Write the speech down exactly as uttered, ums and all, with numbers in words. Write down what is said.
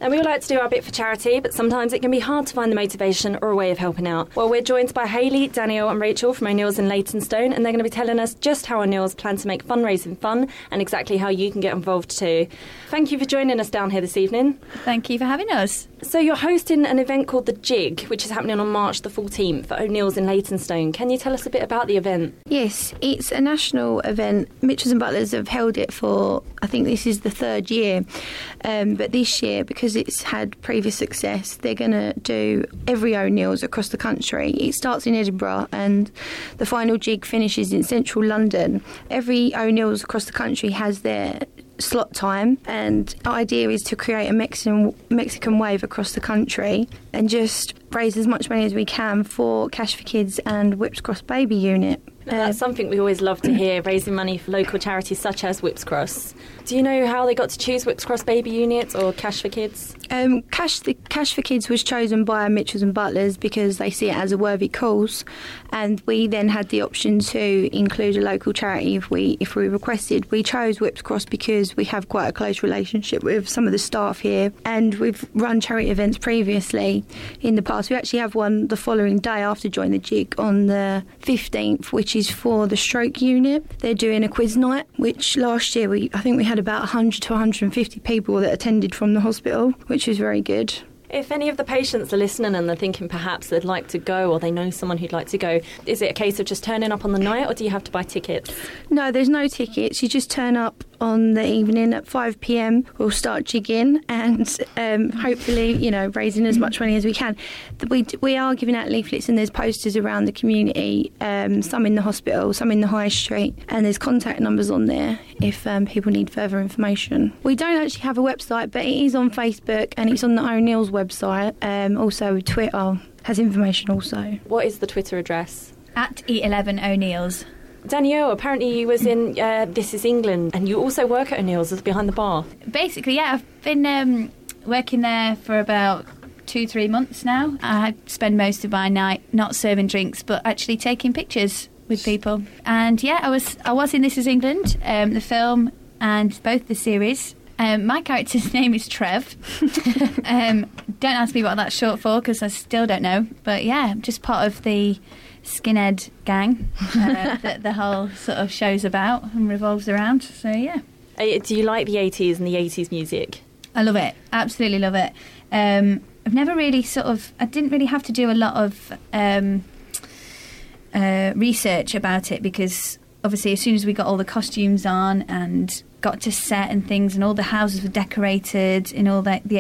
And we all like to do our bit for charity, but sometimes it can be hard to find the motivation or a way of helping out. Well, we're joined by Hayley, Danielle and Rachel from O'Neill's in Leytonstone, and they're going to be telling us just how O'Neill's plan to make fundraising fun and exactly how you can get involved too. Thank you for joining us down here this evening. Thank you for having us. So you're hosting an event called The Jig, which is happening on March the fourteenth at O'Neill's in Leytonstone. Can you tell us a bit about the event? Yes, it's a national event. Mitchells and Butlers have held it for, I think this is the third year. Um, but this year, because it's had previous success, they're going to do every O'Neill's across the country. It starts in Edinburgh and the final jig finishes in central London. Every O'Neill's across the country has their slot time, and the idea is to create a Mexican Mexican wave across the country and just raise as much money as we can for Cash for Kids and Whips Cross Baby Unit. Now, that's something we always love to hear, raising money for local charities such as Whips Cross. Do you know how they got to choose Whips Cross Baby Unit or Cash for Kids? Um, Cash, the Cash for Kids was chosen by Mitchells and Butlers because they see it as a worthy cause, and we then had the option to include a local charity if we if we requested. We chose Whips Cross because we have quite a close relationship with some of the staff here, and we've run charity events previously in the past. We actually have one the following day after Join the Jig on the fifteenth, which is for the stroke unit. They're doing a quiz night, which last year we I think we had about one hundred to one hundred fifty people that attended from the hospital, which was very good. If any of the patients are listening and they're thinking perhaps they'd like to go or they know someone who'd like to go, is it a case of just turning up on the night or do you have to buy tickets? No, there's no tickets. You just turn up on the evening at five p.m. We'll start jigging and um, hopefully, you know, raising as much money as we can. We we are giving out leaflets and there's posters around the community, um, some in the hospital, some in the high street, and there's contact numbers on there if um, people need further information. We don't actually have a website, but it is on Facebook and it's on the O'Neill's website. Um, also, Twitter has information also. What is the Twitter address? At E eleven O'Neill's. Danielle, apparently you was in uh, This Is England and you also work at O'Neill's as behind the bar. Basically, yeah, I've been um, working there for about two, three months now. I spend most of my night not serving drinks but actually taking pictures with people. And yeah, I was I was in This Is England, um, the film and both the series. Um, my character's name is Trev. um, don't ask me what that's short for because I still don't know. But yeah, I'm just part of the skinhead gang uh, that the whole sort of show's about and revolves around. So yeah. Uh, do you like the eighties and the eighties music? I love it. Absolutely love it. Um, I've never really sort of... I didn't really have to do a lot of um, uh, research about it because obviously as soon as we got all the costumes on and got to set and things and all the houses were decorated in all the, the